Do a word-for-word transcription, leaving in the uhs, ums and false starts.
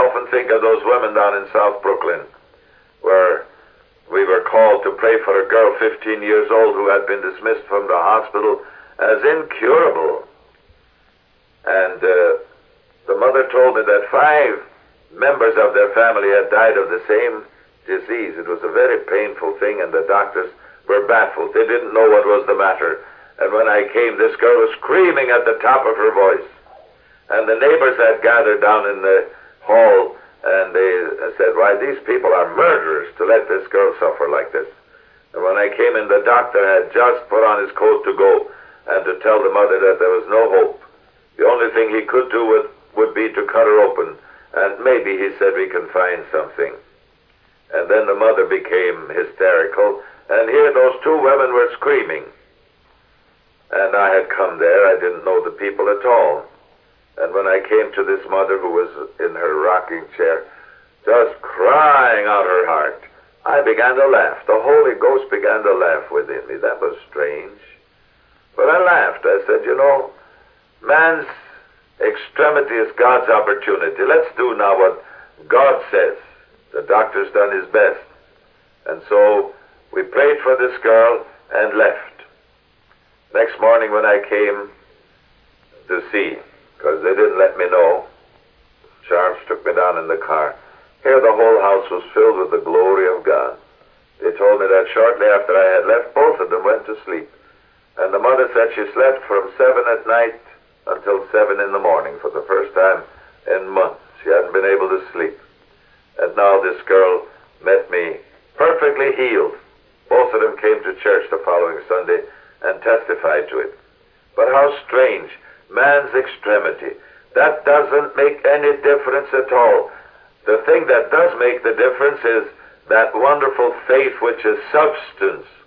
often think of those women down in South Brooklyn, where we were called to pray for a girl fifteen years old who had been dismissed from the hospital as incurable. And uh, the mother told me that five members of their family had died of the same disease. It was a very painful thing, and the doctors were baffled. They didn't know what was the matter. And when I came, this girl was screaming at the top of her voice. And the neighbors had gathered down in the hall, and they said, why, these people are murderers to let this girl suffer like this. And when I came in, the doctor had just put on his coat to go and to tell the mother that there was no hope. The only thing he could do would, would be to cut her open, and maybe, he said, we can find something. And then the mother became hysterical, and here those two women were screaming. And I had come there. I didn't know the people at all. And when I came to this mother who was in her rocking chair, just crying out her heart, I began to laugh. The Holy Ghost began to laugh within me. That was strange. But I laughed. I said, you know, man's extremity is God's opportunity. Let's do now what God says. The doctor's done his best. And so we prayed for this girl and left. Next morning when I came to see, because they didn't let me know, Charles took me down in the car. Here the whole house was filled with the glory of God. They told me that shortly after I had left, both of them went to sleep. And the mother said she slept from seven at night until seven in the morning for the first time in months. She hadn't been able to sleep. And now this girl met me perfectly healed. Both of them came to church the following Sunday and testified to it. But how strange, man's extremity. That doesn't make any difference at all. The thing that does make the difference is that wonderful faith which is substance